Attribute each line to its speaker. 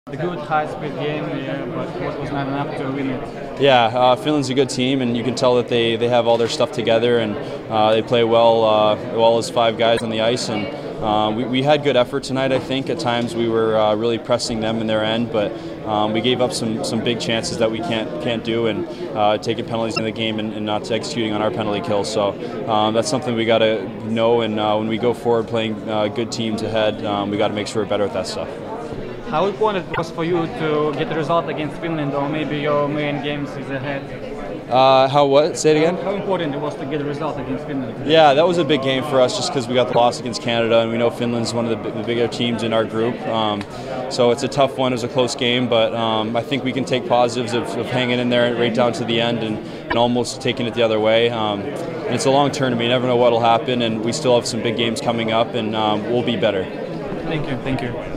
Speaker 1: A good high-speed game, yeah, but what was not enough to win it.
Speaker 2: Yeah, Finland's a good team, and you can tell that they have all their stuff together, and they play well as five guys on the ice. And we had good effort tonight. I think at times we were really pressing them in their end, but we gave up some big chances that we can't do, and taking penalties in the game and not executing on our penalty kills. So that's something we got to know, and when we go forward playing good teams ahead, we got to make sure we're better at that stuff.
Speaker 1: How important it was for you to get a result against Finland, or maybe your main games is ahead?
Speaker 2: How what? Say it again?
Speaker 1: How important it was to get a result against Finland?
Speaker 2: Yeah, that was a big game for us just because we got the loss against Canada, and we know Finland's one of the bigger teams in our group. So it's a tough one. It was a close game, but I think we can take positives of hanging in there right down to the end and almost taking it the other way. And it's a long tournament. You never know what will happen, and we still have some big games coming up, and we'll be better.
Speaker 1: Thank you.